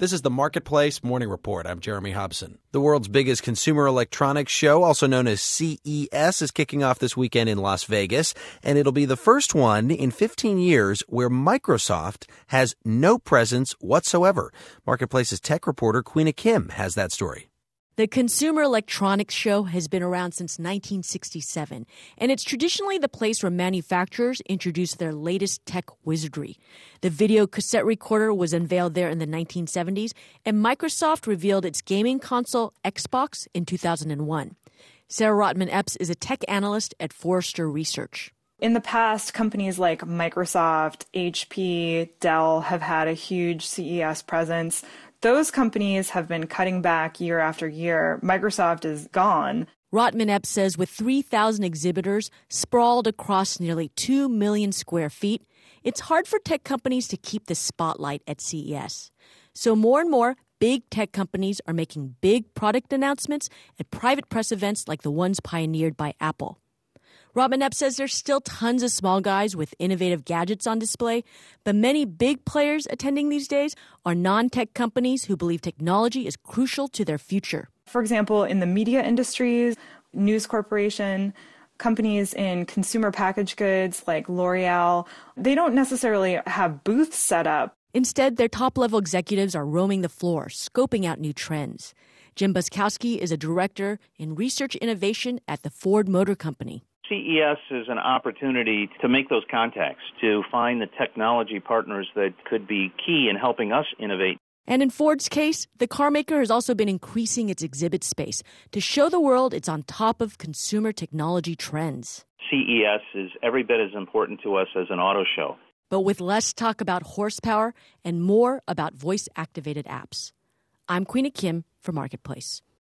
This is the Marketplace Morning Report. I'm Jeremy Hobson. The world's biggest consumer electronics show, also known as CES, is kicking off this weekend in Las Vegas, and it'll be the first one in 15 years where Microsoft has no presence whatsoever. Marketplace's tech reporter Queena Kim has that story. The Consumer Electronics Show has been around since 1967, and it's traditionally the place where manufacturers introduce their latest tech wizardry. The video cassette recorder was unveiled there in the 1970s, and Microsoft revealed its gaming console Xbox in 2001. Sarah Rotman-Epps is a tech analyst at Forrester Research. In the past, companies like Microsoft, HP, Dell have had a huge CES presence. Those companies have been cutting back year after year. Microsoft is gone. Rotman-Epps says with 3,000 exhibitors sprawled across nearly 2 million square feet, it's hard for tech companies to keep the spotlight at CES. So more and more big tech companies are making big product announcements at private press events like the ones pioneered by Apple. Rotman-Epps says there's still tons of small guys with innovative gadgets on display, but many big players attending these days are non-tech companies who believe technology is crucial to their future. For example, in the media industries, News Corporation, companies in consumer packaged goods like L'Oreal, they don't necessarily have booths set up. Instead, their top-level executives are roaming the floor, scoping out new trends. Jim Buskowski is a director in research innovation at the Ford Motor Company. CES is an opportunity to make those contacts, to find the technology partners that could be key in helping us innovate. And in Ford's case, the carmaker has also been increasing its exhibit space to show the world it's on top of consumer technology trends. CES is every bit as important to us as an auto show. But with less talk about horsepower and more about voice-activated apps. I'm Queena Kim for Marketplace.